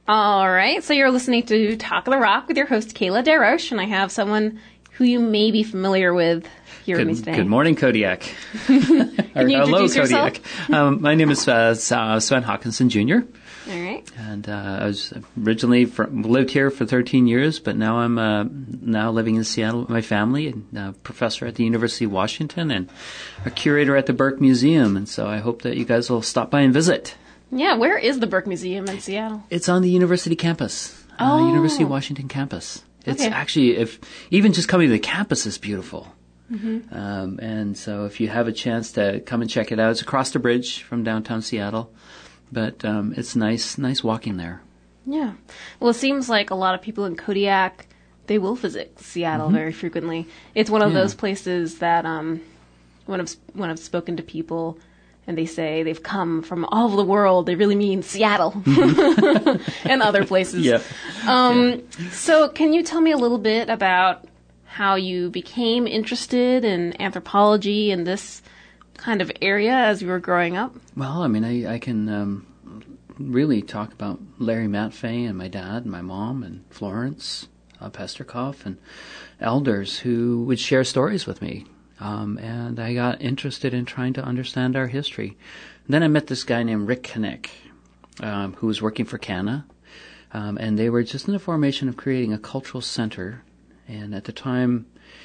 All right, so you're listening to Talk of the Rock with your host, Kayla DeRoche, and I have someone who you may be familiar with here with me today. Good morning, Kodiak. Can you hello, introduce yourself? Kodiak. My name is Sven Hawkinson Jr., All right. and I was originally lived here for 13 years, but now I'm now living in Seattle with my family, and a professor at the University of Washington, and a curator at the Burke Museum, and so I hope that you guys will stop by and visit. Yeah, where is the Burke Museum in Seattle? It's on the university campus, University of Washington campus. It's Okay. actually, even just coming to the campus is beautiful. Mm-hmm. And so if you have a chance to come and check it out, it's across the bridge from downtown Seattle, but it's nice walking there. Yeah. Well, it seems like a lot of people in Kodiak, they will visit Seattle very frequently. It's one of those places that when I've spoken to people and they say they've come from all over the world, they really mean Seattle and other places. Yeah. So can you tell me a little bit about how you became interested in anthropology in this kind of area as you were growing up? Well, I mean, I can really talk about Larry Matfei and my dad and my mom and Florence Pesterkoff and elders who would share stories with me. And I got interested in trying to understand our history. And then I met this guy named Rick Knick, who was working for CANA. And they were just in the formation of creating a cultural center. And at the time,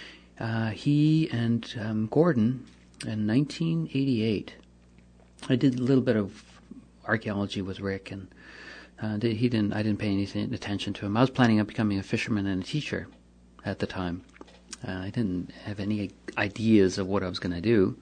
he and Gordon, in 1988, I did a little bit of archaeology with Rick, and I didn't pay any attention to him. I was planning on becoming a fisherman and a teacher at the time. I didn't have any ideas of what I was going to do.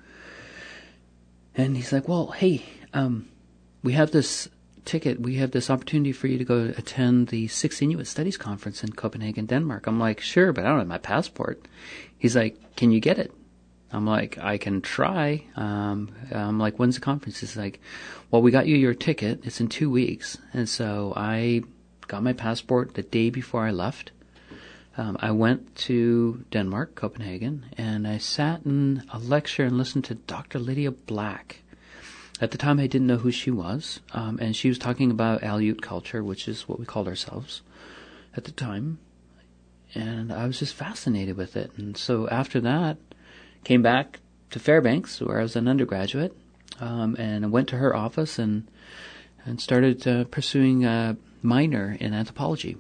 And he's like, well, hey, we have this ticket. We have this opportunity for you to go attend the 6th Inuit Studies Conference in Copenhagen, Denmark. I'm like, sure, but I don't have my passport. He's like, can you get it? I'm like, I can try. I'm like, when's the conference? He's like, well, we got you your ticket. It's in 2 weeks. And so I got my passport the day before I left. I went to Denmark, Copenhagen, and I sat in a lecture and listened to Dr. Lydia Black. At the time, I didn't know who she was, and she was talking about Aleut culture, which is what we called ourselves at the time, and I was just fascinated with it. And so after that, came back to Fairbanks, where I was an undergraduate, and I went to her office and started pursuing a minor in anthropology.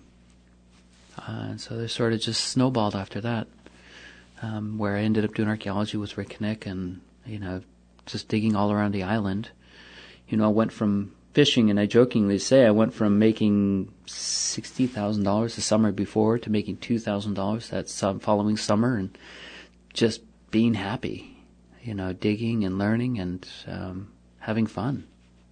And so they sort of just snowballed after that, where I ended up doing archaeology with Rick Knick and, just digging all around the island. I went from fishing, and I jokingly say I went from making $60,000 the summer before to making $2,000 that following summer, and just being happy, digging and learning and having fun.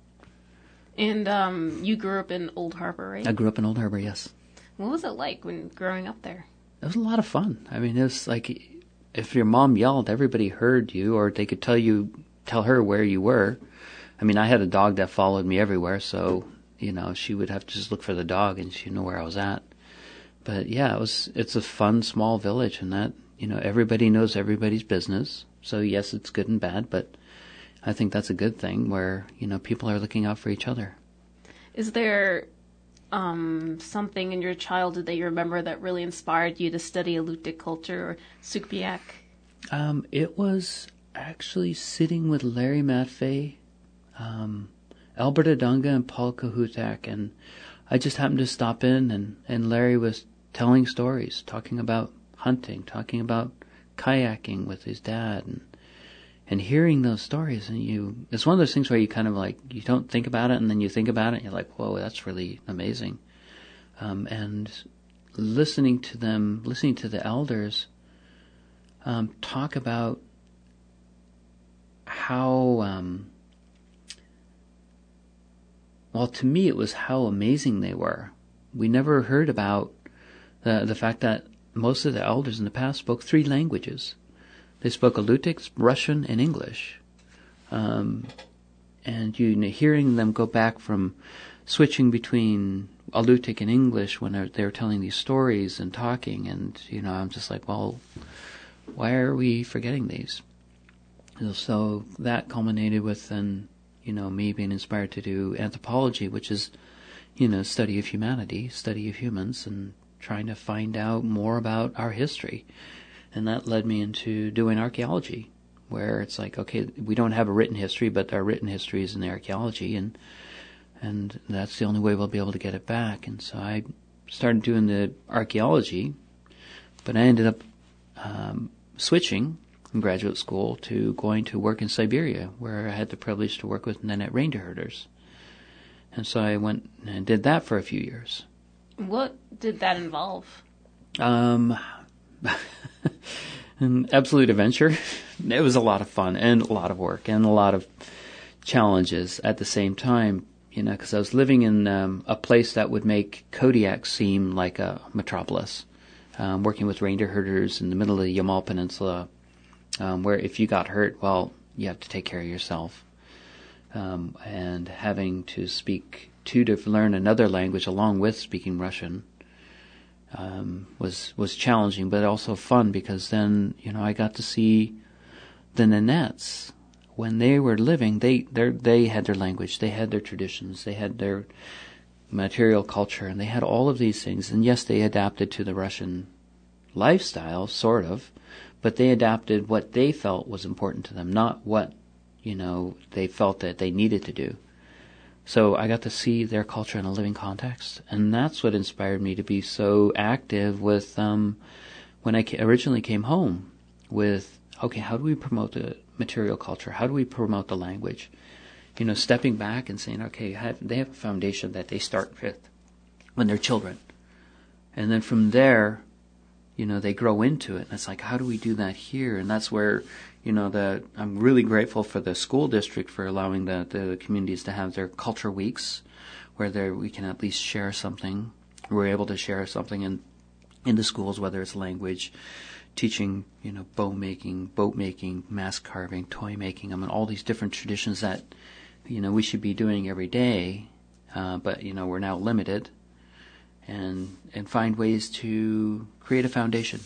And you grew up in Old Harbor, right? I grew up in Old Harbor, yes. What was it like when growing up there? It was a lot of fun. I mean, it was like if your mom yelled, everybody heard you, or they could tell her where you were. I mean, I had a dog that followed me everywhere, so, she would have to just look for the dog and she'd know where I was at. But yeah, it's a fun, small village, and that, everybody knows everybody's business. So yes, it's good and bad, but I think that's a good thing where, people are looking out for each other. Is there something in your childhood that you remember that really inspired you to study Alutiiq culture or Sugpiaq? It was actually sitting with Larry Matfei, Alberta Dunga, and Paul Kahutak, and I just happened to stop in, and Larry was telling stories, talking about hunting, talking about kayaking with his dad, and hearing those stories, and it's one of those things where you kind of like, you don't think about it, and then you think about it, and you're like, whoa, that's really amazing. And listening to the elders talk about how, well, to me, it was how amazing they were. We never heard about the fact that most of the elders in the past spoke 3 languages. They spoke Alutiiq, Russian, and English. And hearing them go back from switching between Alutiiq and English when they were telling these stories and talking, and, I'm just like, well, why are we forgetting these? So that culminated with then, me being inspired to do anthropology, which is, study of humanity, study of humans, and trying to find out more about our history. And that led me into doing archaeology, where it's like, okay, we don't have a written history, but our written history is in the archaeology, and that's the only way we'll be able to get it back. And so I started doing the archaeology, but I ended up switching in graduate school to going to work in Siberia, where I had the privilege to work with Nenets reindeer herders. And so I went and did that for a few years. What did that involve? An absolute adventure. It was a lot of fun and a lot of work and a lot of challenges at the same time, because I was living in a place that would make Kodiak seem like a metropolis, working with reindeer herders in the middle of the Yamal Peninsula, where if you got hurt, well, you have to take care of yourself. And having to learn another language along with speaking Russian was challenging, but also fun, because then I got to see the Nenets when they were living. They had their language, they had their traditions, they had their material culture, and they had all of these things. And yes, they adapted to the Russian lifestyle, sort of, but they adapted what they felt was important to them, not what they felt that they needed to do. So I got to see their culture in a living context, and that's what inspired me to be so active with when I originally came home with, okay, how do we promote the material culture? How do we promote the language? Stepping back and saying, okay, they have a foundation that they start with when they're children. And then from there, they grow into it. And it's like, how do we do that here? And that's where, I'm really grateful for the school district for allowing the communities to have their culture weeks, where we can at least share something. We're able to share something in the schools, whether it's language, teaching, bow making, boat making, mask carving, toy making. All these different traditions that, we should be doing every day, but, we're now limited. And find ways to create a foundation,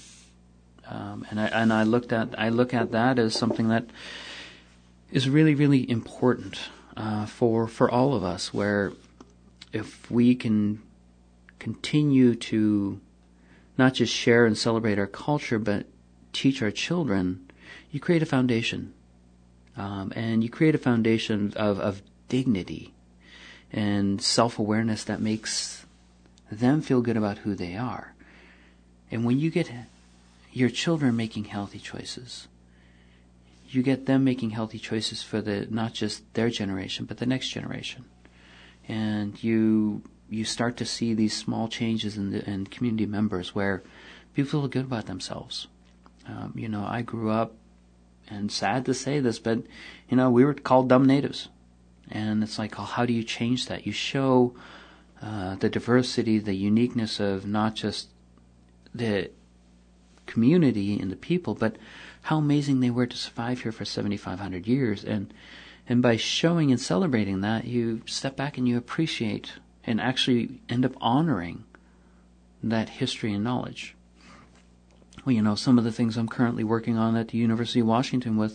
and I look at that as something that is really, really important for all of us. Where if we can continue to not just share and celebrate our culture, but teach our children, you create a foundation, and you create a foundation of dignity and self-awareness that makes them feel good about who they are. And when you get your children making healthy choices, you get them making healthy choices for not just their generation, but the next generation. And you start to see these small changes in community members where people feel good about themselves. I grew up, and sad to say this, but we were called dumb natives. And it's like, oh, how do you change that? You show the diversity, the uniqueness of not just the community and the people, but how amazing they were to survive here for 7,500 years. And by showing and celebrating that, you step back and you appreciate and actually end up honoring that history and knowledge. Well, some of the things I'm currently working on at the University of Washington with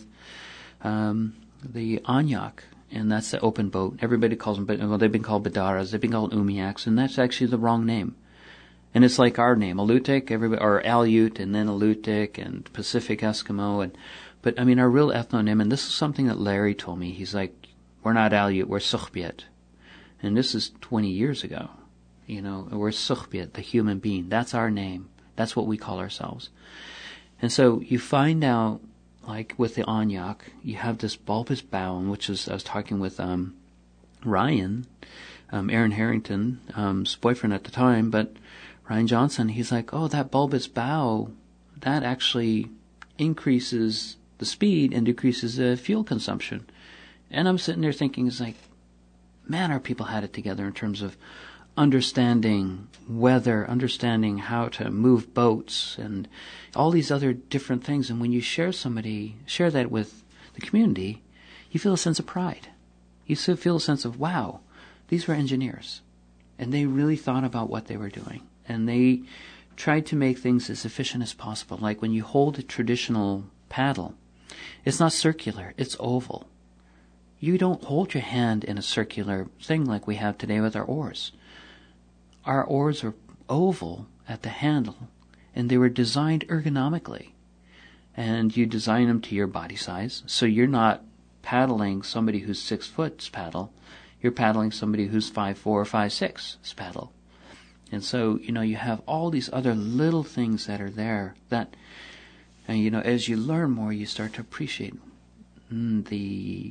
the Anyak, and that's the open boat. Everybody calls them, they've been called Badaras, they've been called Umiaks, and that's actually the wrong name. And it's like our name, Alutiiq, or Aleut, and then Alutiiq, and Pacific Eskimo, but our real ethnonym, and this is something that Larry told me, he's like, we're not Aleut, we're Sukhbiet. And this is 20 years ago. We're Sukhbiet, the human being. That's our name. That's what we call ourselves. And so you find out, like with the Anyak, you have this bulbous bow, which is, I was talking with Ryan, Aaron Harrington's boyfriend at the time, but Ryan Johnson, he's like, oh, that bulbous bow, that actually increases the speed and decreases the fuel consumption. And I'm sitting there thinking, it's like, man, our people had it together in terms of understanding weather, understanding how to move boats, and all these other different things. And when you share that with the community, you feel a sense of pride. You feel a sense of, wow, these were engineers. And they really thought about what they were doing. And they tried to make things as efficient as possible. Like when you hold a traditional paddle, it's not circular, it's oval. You don't hold your hand in a circular thing like we have today with our oars. our oars are oval at the handle, and they were designed ergonomically. And you design them to your body size, so you're not paddling somebody who's 6 foot's paddle. You're paddling somebody who's 5'4" or 5'6" paddle. And so, you have all these other little things that are there that, and, as you learn more, you start to appreciate the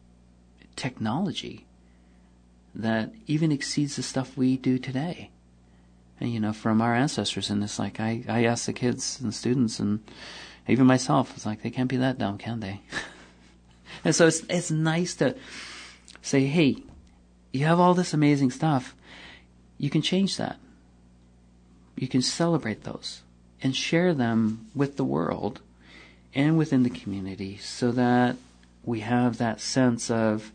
technology that even exceeds the stuff we do today. And, from our ancestors. And it's like, I ask the kids and students and even myself, it's like, they can't be that dumb, can they? And so it's nice to say, hey, you have all this amazing stuff. You can change that. You can celebrate those and share them with the world and within the community so that we have that sense of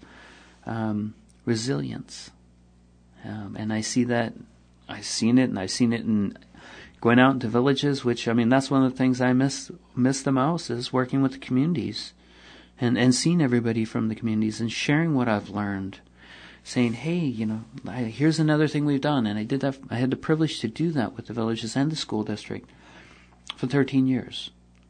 resilience. And I see that, I've seen it in going out into villages, which, that's one of the things I miss the most, is working with the communities and seeing everybody from the communities and sharing what I've learned. Saying, hey, here's another thing we've done. And I did that. I had the privilege to do that with the villages and the school district for 13 years.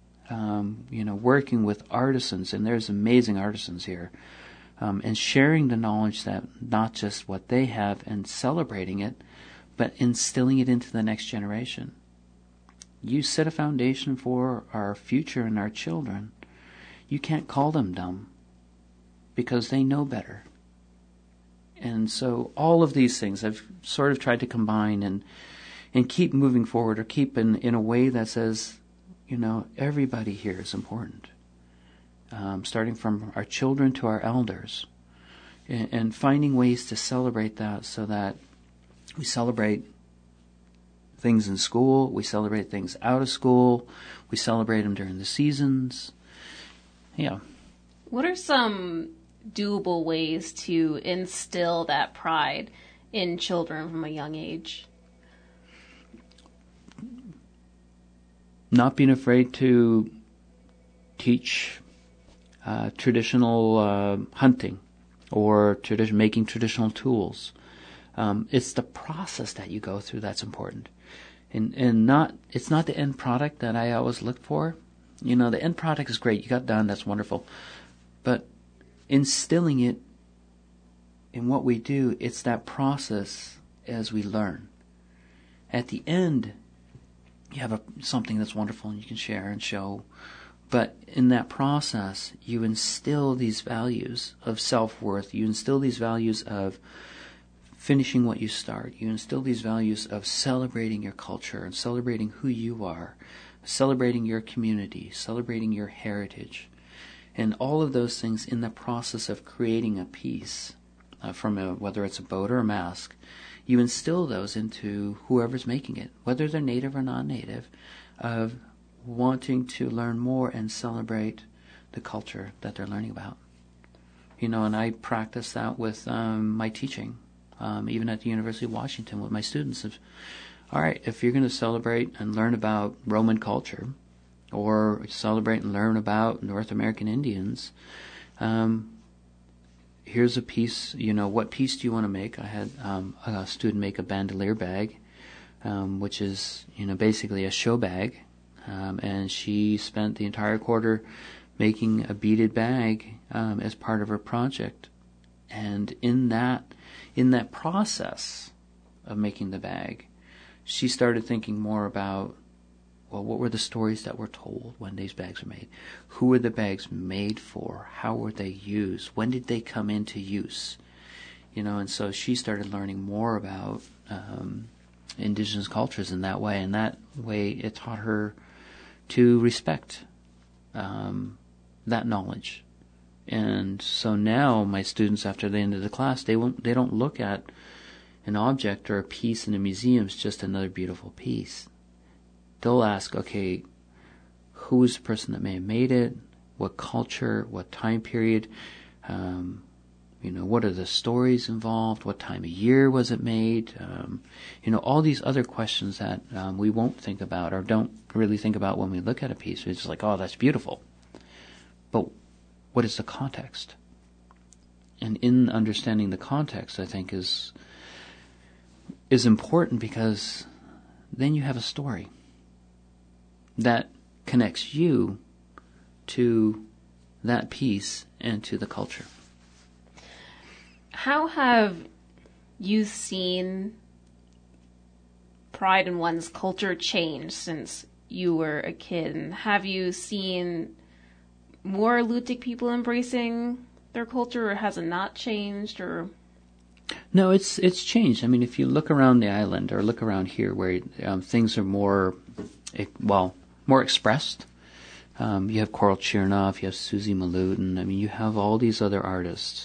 Working with artisans, and there's amazing artisans here, and sharing the knowledge that not just what they have and celebrating it, but instilling it into the next generation. You set a foundation for our future and our children. You can't call them dumb because they know better. And so all of these things I've sort of tried to combine and keep moving forward, or keep in a way that says, everybody here is important. Starting from our children to our elders. And finding ways to celebrate that so that we celebrate things in school, we celebrate things out of school, we celebrate them during the seasons. Yeah. What are some doable ways to instill that pride in children from a young age? Not being afraid to teach traditional hunting or making traditional tools. It's the process that you go through that's important, and it's not the end product that I always look for. The end product is great. You got done. That's wonderful, but instilling it in what we do, it's that process as we learn. At the end, you have something that's wonderful and you can share and show. But in that process, you instill these values of self-worth. You instill these values of finishing what you start. You instill these values of celebrating your culture and celebrating who you are, celebrating your community, celebrating your heritage. And all of those things in the process of creating a piece, whether it's a boat or a mask, you instill those into whoever's making it, whether they're native or non-native, of wanting to learn more and celebrate the culture that they're learning about. And I practice that with my teaching, even at the University of Washington with my students. All right, if you're going to celebrate and learn about Roman culture, or celebrate and learn about North American Indians, here's a piece, what piece do you want to make? I had a student make a bandolier bag, which is, basically a show bag, and she spent the entire quarter making a beaded bag as part of her project. And in that process of making the bag, she started thinking more about, well, what were the stories that were told when these bags were made? Who were the bags made for? How were they used? When did they come into use? And so she started learning more about indigenous cultures in that way. And that way it taught her to respect that knowledge. And so now my students, after the end of the class, they don't look at an object or a piece in a museum as just another beautiful piece. They'll ask, okay, who is the person that may have made it? What culture? What time period? What are the stories involved? What time of year was it made? All these other questions that we won't think about or don't really think about when we look at a piece. It's just like, oh, that's beautiful. But what is the context? And in understanding the context, I think, is is important because then you have a story that connects you to that piece and to the culture. How have you seen pride in one's culture change since you were a kid? And have you seen more Alutiiq people embracing their culture, or has it not changed? Or No, it's changed. I mean, if you look around the island or look around here, where things are more expressed. You have Coral Chernoff, you have Susie Maludin. I mean, you have all these other artists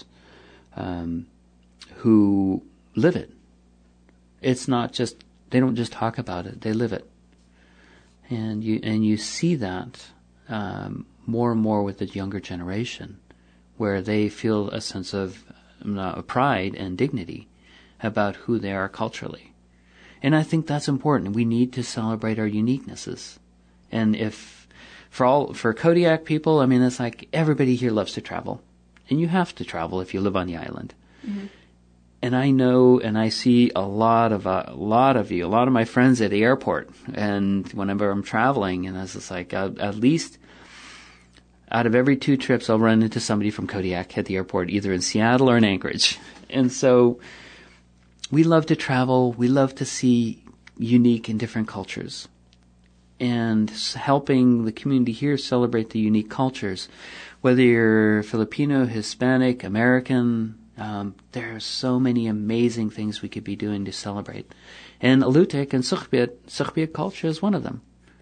who live it. It's not just, they don't just talk about it; they live it. And you see that more and more with the younger generation, where they feel a sense of pride and dignity about who they are culturally. And I think that's important. We need to celebrate our uniquenesses. And for Kodiak people, I mean, it's like everybody here loves to travel. And you have to travel if you live on the island. Mm-hmm. And I know, and I see a lot of my friends at the airport. And whenever I'm traveling, and it's just like, at least out of every 2 trips, I'll run into somebody from Kodiak at the airport, either in Seattle or in Anchorage. And so we love to travel. We love to see unique and different cultures. And helping the community here celebrate the unique cultures. Whether you're Filipino, Hispanic, American, there are so many amazing things we could be doing to celebrate. And Alutiiq and Sugpiaq culture is one of them.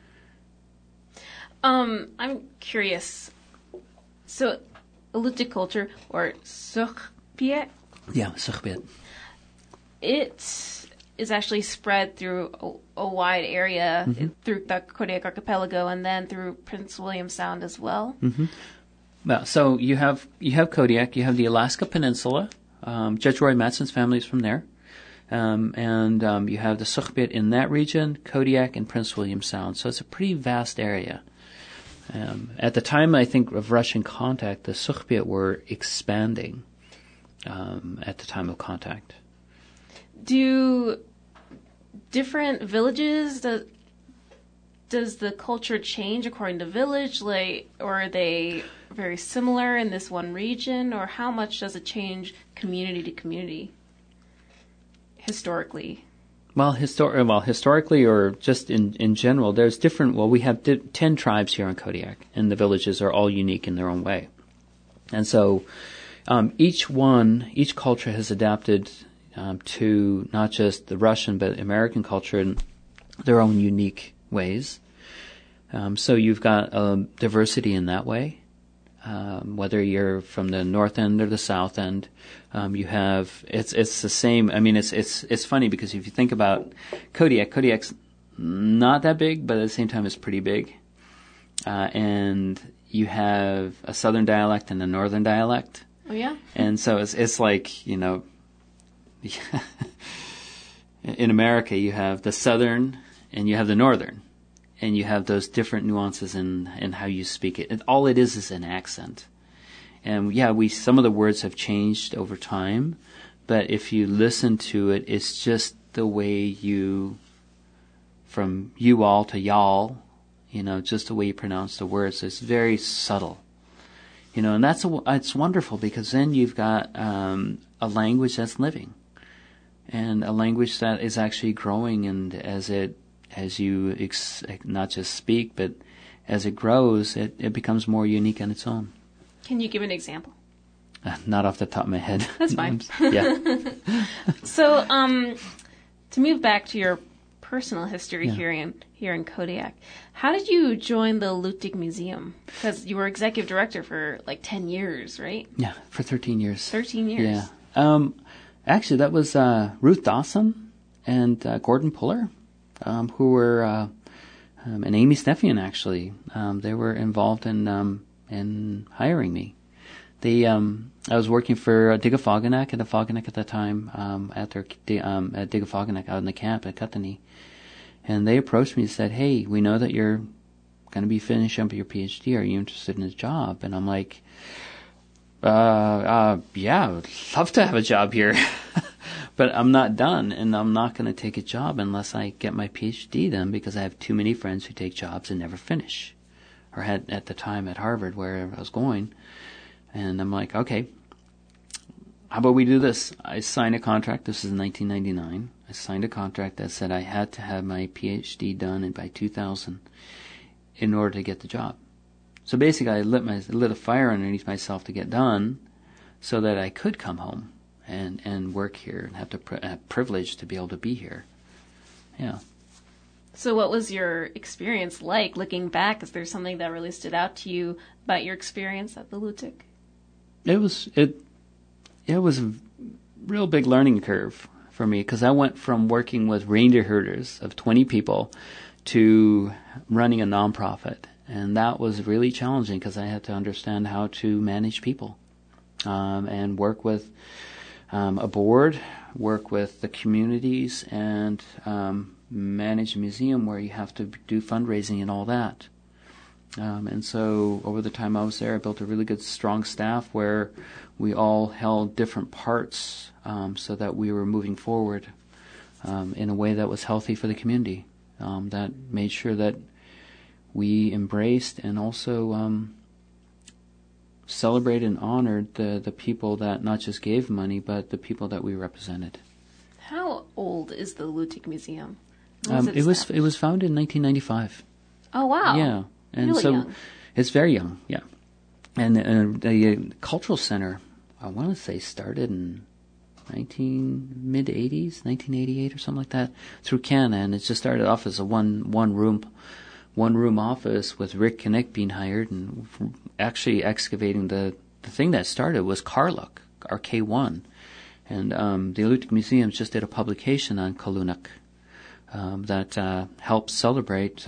I'm curious. So, Alutiiq culture, or Sugpiaq? Yeah, Sugpiaq. It is actually spread through a wide area, mm-hmm. through the Kodiak Archipelago, and then through Prince William Sound as well. Mm-hmm. Well, so you have Kodiak, you have the Alaska Peninsula. Judge Roy Mattson's family is from there. And you have the Sugpiaq in that region, Kodiak, and Prince William Sound. So it's a pretty vast area. At the time, I think, of Russian contact, the Sugpiaq were expanding at the time of contact. Do different villages, does the culture change according to village, or are they very similar in this one region, or how much does it change community to community historically? Well, historically, or just in general, there's different. Well, we have 10 tribes here in Kodiak, and the villages are all unique in their own way. And so, each culture has adapted to not just the Russian but American culture in their own unique ways. So you've got diversity in that way. Whether you're from the north end or the south end, you have it's the same. I mean, it's funny because if you think about Kodiak's not that big, but at the same time it's pretty big. And you have a southern dialect and a northern dialect. Oh yeah. And so it's like, you know, in America you have the southern and you have the northern. And you have those different nuances in how you speak it. And all it is an accent. And yeah, some of the words have changed over time, but if you listen to it, it's just the way from you all to y'all, you know, just the way you pronounce the words. It's very subtle, you know, and it's wonderful because then you've got a language that's living, and a language that is actually growing, and as you not just speak, but as it grows, it becomes more unique on its own. Can you give an example? Not off the top of my head. That's fine. Yeah. So, to move back to your personal history here in Kodiak, how did you join the Alutiiq Museum? Because you were executive director for like 10 years, right? Yeah, for 13 years. 13 years. Yeah. Actually, that was Ruth Dawson and Gordon Puller. Who were and Amy Steffian actually. They were involved in hiring me. I was working for Digafoganac at the time at Digafoganac out in the camp at Kootenay, and they approached me and said, "Hey, we know that you're going to be finishing up your PhD. Are you interested in a job?" And I'm like, "Yeah, I would love to have a job here." But I'm not done, and I'm not going to take a job unless I get my PhD done, because I have too many friends who take jobs and never finish, or had at the time at Harvard where I was going. And I'm like, okay, how about we do this? I signed a contract. This is 1999. I signed a contract that said I had to have my PhD done by 2000 in order to get the job. So basically, I lit a fire underneath myself to get done, so that I could come home and work here and have the privilege to be able to be here. Yeah. So what was your experience like looking back? Is there something that really stood out to you about your experience at the LUTIC? It was a real big learning curve for me, because I went from working with reindeer herders of 20 people to running a nonprofit. And that was really challenging, because I had to understand how to manage people and work with a board, work with the communities, and manage a museum where you have to do fundraising and all that. And so over the time I was there, I built a really good, strong staff where we all held different parts so that we were moving forward in a way that was healthy for the community, that made sure that we embraced and also celebrated and honored the people that not just gave money, but the people that we represented. How old is the LUTIC Museum? It was founded in 1995. Oh, wow. Yeah. And really so young. It's very young, yeah. And the cultural center, I want to say, started in mid-80s, 1988 or something like that, through Canada. And it just started off as a one room office with Rick Kinnick being hired, and actually excavating the thing that started was Karluk, our K1. And the LUTIC Museum just did a publication on Kalunuk that helps celebrate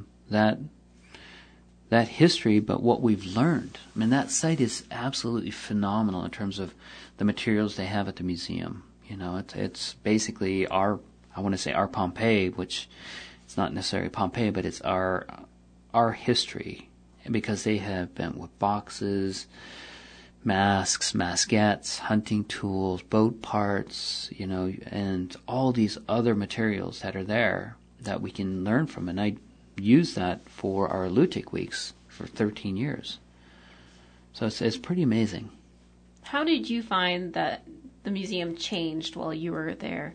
that history, but what we've learned. I mean, that site is absolutely phenomenal in terms of the materials they have at the museum. You know, it's basically our Pompeii, which it's not necessarily Pompeii, but it's our history, because they have been with boxes, masks, maskettes, hunting tools, boat parts, you know, and all these other materials that are there that we can learn from. And I use that for our LUTIC weeks for 13 years. So it's pretty amazing. How did you find that the museum changed while you were there?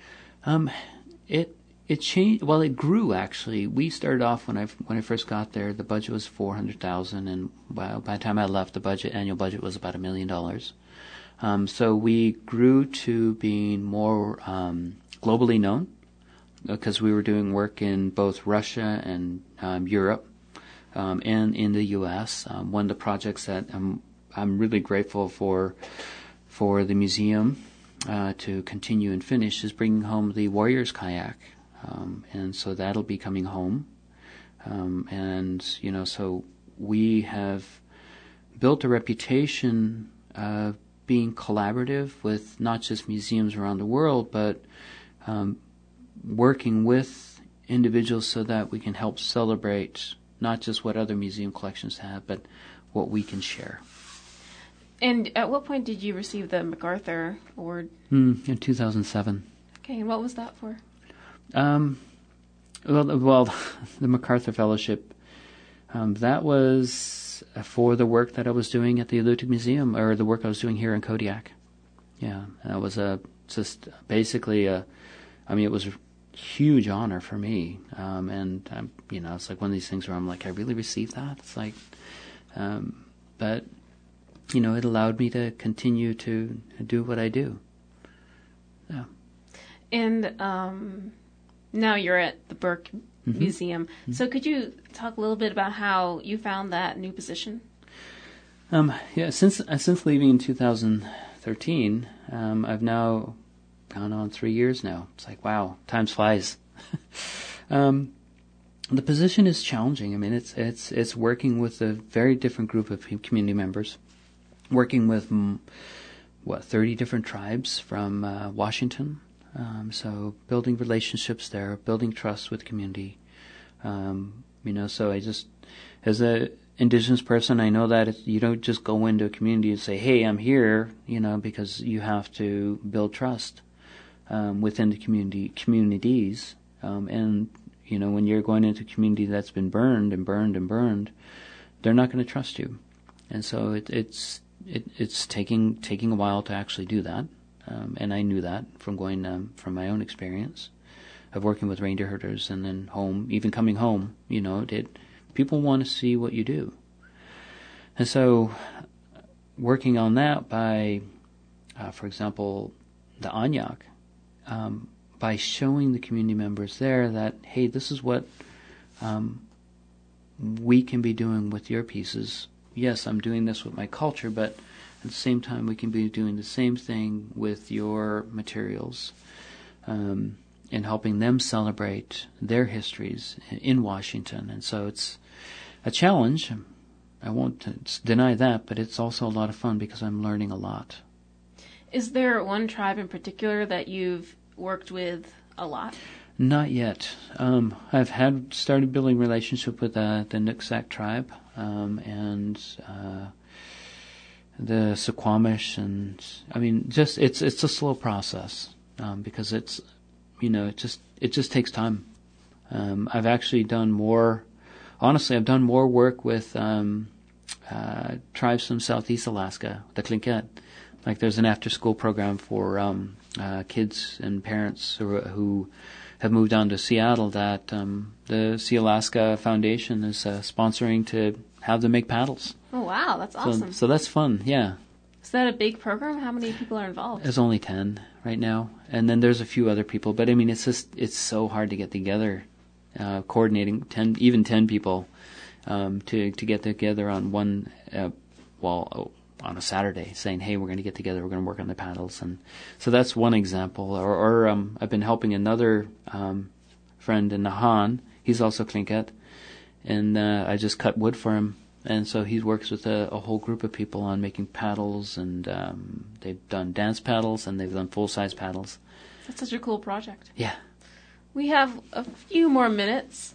It changed. Well, it grew, actually. We started off when I first got there. The budget was $400,000, and by the time I left, the annual budget was about $1 million. So we grew to being more globally known, because we were doing work in both Russia and Europe, and in the U.S. One of the projects that I'm really grateful for the museum to continue and finish is bringing home the Warriors kayak. And so that'll be coming home. And, you know, so we have built a reputation of being collaborative with not just museums around the world, but working with individuals so that we can help celebrate not just what other museum collections have, but what we can share. And at what point did you receive the MacArthur Award? In 2007. Okay, and what was that for? Well, the MacArthur Fellowship, that was for the work that I was doing at the LUTIC Museum, or the work I was doing here in Kodiak. Yeah, that was just basically it was a huge honor for me. And, you know, it's like one of these things where I'm like, I really received that? It's like, but, you know, it allowed me to continue to do what I do. Yeah. And, now you're at the Burke Museum. Mm-hmm. So could you talk a little bit about how you found that new position? Yeah, since leaving in 2013, I've now gone on 3 years now. It's like, wow, time flies. The position is challenging. I mean, it's working with a very different group of community members, working with 30 different tribes from Washington. So building relationships there, building trust with community. You know, so I just, as a Indigenous person, I know that you don't just go into a community and say, hey, I'm here, you know, because you have to build trust. within the communities. And, when you're going into a community that's been burned and burned and burned, they're not going to trust you. And so it's taking a while to actually do that. And I knew that from going from my own experience of working with reindeer herders, and then even coming home, people want to see what you do. And so working on that by, for example, the Anyak, by showing the community members there that, hey, this is what we can be doing with your pieces. Yes, I'm doing this with my culture, but at the same time we can be doing the same thing with your materials, and helping them celebrate their histories in Washington. And so it's a challenge. I won't deny that, but it's also a lot of fun because I'm learning a lot. Is there one tribe in particular that you've worked with a lot? Not yet. I've started building relationship with the Nooksack tribe, and the Suquamish, and it's a slow process, because it's, it just takes time. I've actually done more. Honestly, I've done more work with tribes from Southeast Alaska, the Tlingit. Like, there's an after-school program for kids and parents who have moved on to Seattle that the Sea Alaska Foundation is sponsoring to have them make paddles. Oh, wow, that's awesome. So that's fun, yeah. Is that a big program? How many people are involved? There's only 10 right now, and then there's a few other people. But it's so hard to get together, coordinating 10 people to get together on one on a Saturday, saying, hey, we're going to get together, we're going to work on the paddles. And so that's one example. Or I've been helping another friend in Nahan. He's also Tlingit, and I just cut wood for him. And so he works with a whole group of people on making paddles, and they've done dance paddles, and they've done full-size paddles. That's such a cool project. Yeah. We have a few more minutes.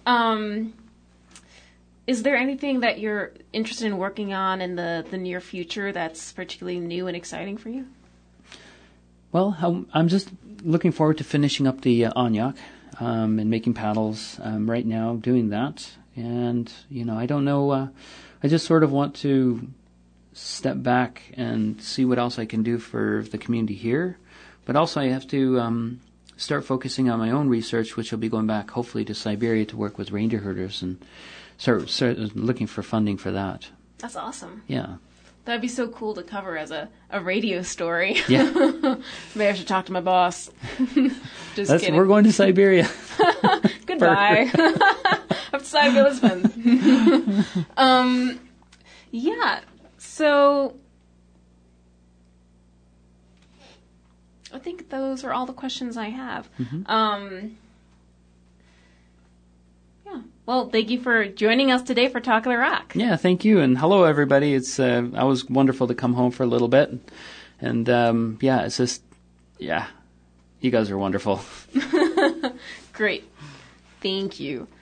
Is there anything that you're interested in working on in the near future that's particularly new and exciting for you? Well, I'm just looking forward to finishing up the Anyak and making paddles right now, doing that. And, I don't know, I just sort of want to step back and see what else I can do for the community here. But also I have to start focusing on my own research, which will be going back hopefully to Siberia to work with reindeer herders, and start looking for funding for that. That's awesome. Yeah. That'd be so cool to cover as a radio story. Yeah. Maybe I should talk to my boss. Just kidding. We're going to Siberia. Goodbye. I've decided to go to Lisbon. Yeah. So I think those are all the questions I have. Mm-hmm. Yeah. Well, thank you for joining us today for Talk of the Rock. Yeah, thank you, and hello everybody. It's I was wonderful to come home for a little bit, and it's just you guys are wonderful. Great. Thank you.